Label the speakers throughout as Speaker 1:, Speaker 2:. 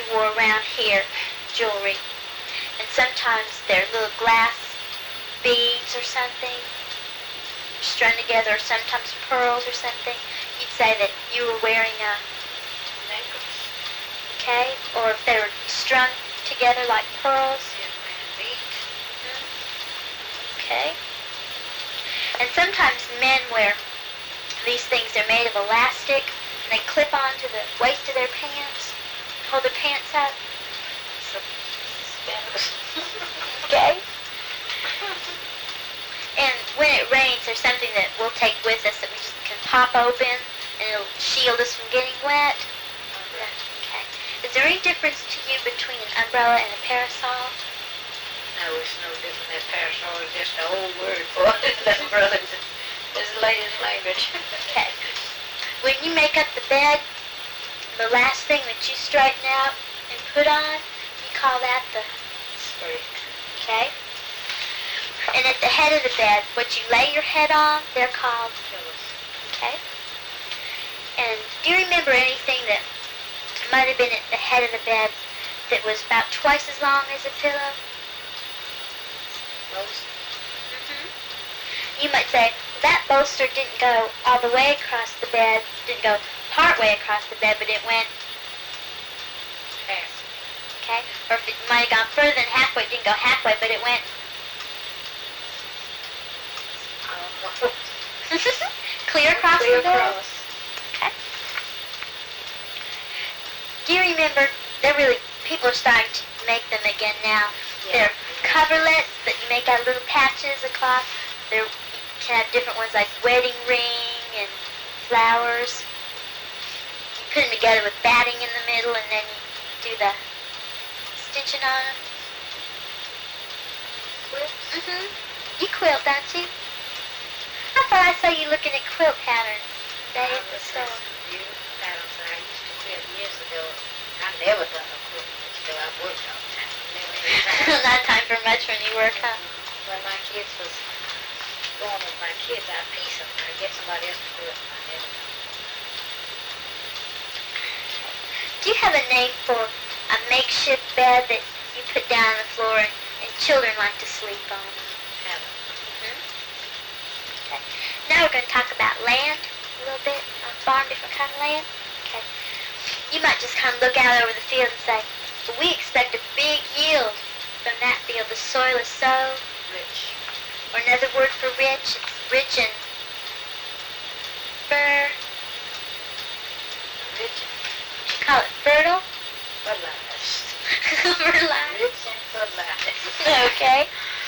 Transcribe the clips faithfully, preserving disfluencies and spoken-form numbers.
Speaker 1: you wore around here, jewelry. And sometimes they're little glass beads or something strung together, or sometimes pearls or something. You'd say that you were wearing a
Speaker 2: necklace.
Speaker 1: Okay? Or if they were strung together like pearls.
Speaker 2: Mm-hmm.
Speaker 1: Okay? And sometimes men wear these things. They're made of elastic, and they clip onto the waist of their pants, hold their pants up. Okay? And when it rains, there's something that we'll take with us that we just can pop open, and it'll shield us from getting wet. Okay. Is there any difference to you between an umbrella and a parasol?
Speaker 2: No, it's no different. That parasol is just an old word for it. The umbrella is the latest language.
Speaker 1: Okay. When you make up the bed, the last thing that you straighten out and put on, you call that the
Speaker 2: Straight.
Speaker 1: Okay? And at the head of the bed, what you lay your head on, they're called
Speaker 2: Pillows.
Speaker 1: Okay? And do you remember anything that might have been at the head of the bed that was about twice as long as a pillow?
Speaker 2: Most.
Speaker 1: Mm-hmm. You might say, that bolster didn't go all the way across the bed, didn't go part way across the bed, but it went
Speaker 2: Half.
Speaker 1: Okay? Or if it might have gone further than halfway, it didn't go halfway, but it went clear across
Speaker 2: Clear
Speaker 1: the bed?
Speaker 2: across.
Speaker 1: Okay. Do you remember, they're really, people are starting to make them again now.
Speaker 2: Yeah.
Speaker 1: They're coverlets that you make out of little patches of cloth. They're, you can have different ones like wedding ring and flowers. You put them together with batting in the middle, and then you do the stitching on them.
Speaker 2: Quilt?
Speaker 1: Mm-hmm. You quilt, don't you? I thought I saw you looking at quilt patterns today at the store.
Speaker 2: Beautiful patterns that I used to quilt years ago. I never done a quilt until I worked all the time. Never had time.
Speaker 1: Not time for much when you work, huh?
Speaker 2: When my kids was going with my kids, I piece them. I get somebody else to do it. I never done it.
Speaker 1: Do you have a name for a makeshift bed that you put down on the floor and, and children like to sleep on?
Speaker 2: Have it.
Speaker 1: Mm-hmm. Okay. Now we're going to talk about land a little bit, on farm, different kind of land. Okay. You might just kind of look out over the field and say, well, we expect a big yield from that field. The soil is so
Speaker 2: Rich.
Speaker 1: Or another word for rich, it's rich in fur.
Speaker 2: Rich in
Speaker 1: Would you call it fertile?
Speaker 2: fertilizers.
Speaker 1: Fertilizer.
Speaker 2: Rich in fertilizers.
Speaker 1: Okay.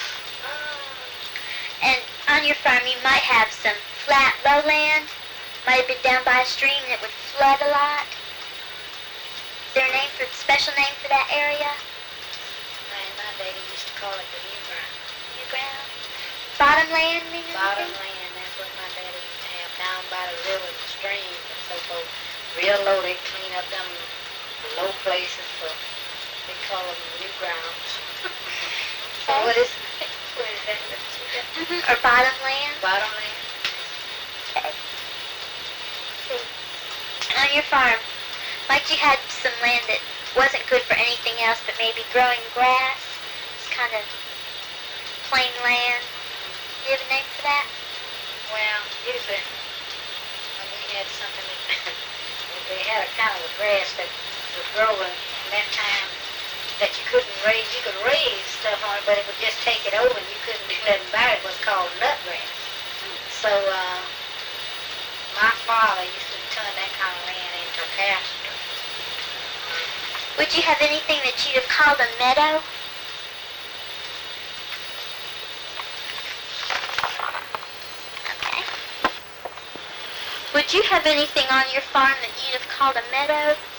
Speaker 1: And on your farm you might have some flat lowland. Might have been down by a stream that would flood a lot. Is there a name for special name for that area?
Speaker 2: In my day, they used to call it the new ground.
Speaker 1: New ground? Bottomland, mean
Speaker 2: Bottom
Speaker 1: anything?
Speaker 2: land, that's what my daddy used to have down by the river and the stream and so forth. Real low, they clean up them low places, so they call them new grounds. So
Speaker 1: Okay.
Speaker 2: what is, what is that? What you got?
Speaker 1: Mm-hmm. Or bottomland?
Speaker 2: Bottom land?
Speaker 1: Okay. See. On your farm, like you had some land that wasn't good for anything else but maybe growing grass. It's kind of plain land. Do you have a name for that?
Speaker 2: Well, usually when we had something that they had a kind of a grass that was growing in that time that you couldn't raise. You could raise stuff on it, but it would just take it over and you couldn't do nothing about it. It was called nutgrass. So uh, my father used to turn that kind of land into pasture.
Speaker 1: Would you have anything that you'd have called a meadow? Okay. Would you have anything on your farm that you'd have called a meadow?